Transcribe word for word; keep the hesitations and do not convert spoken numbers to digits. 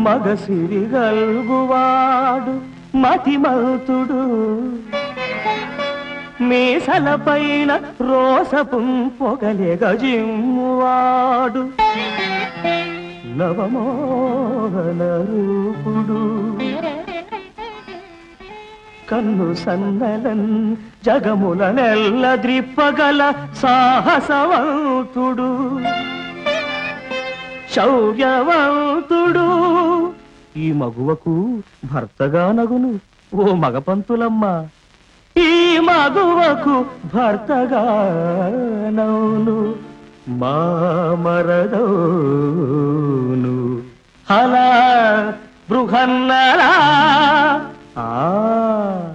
మగసిరి గల్గువాడు మతిమతుడు మీసల పైన రోసపు పొగలే గజిమ్మువాడు నవమోహన రూపుడు కన్ను సన్నలన్ జగముల నెల్ల ద్రిప్పగల సాహసవంతుడు శౌర్యవంతుడు ఈ మగువకు భర్తగా నగును ఓ మగపంతులమ్మ ఈ మగువకు భర్తగా నౌను మామరదౌను అలా బృహన్నలా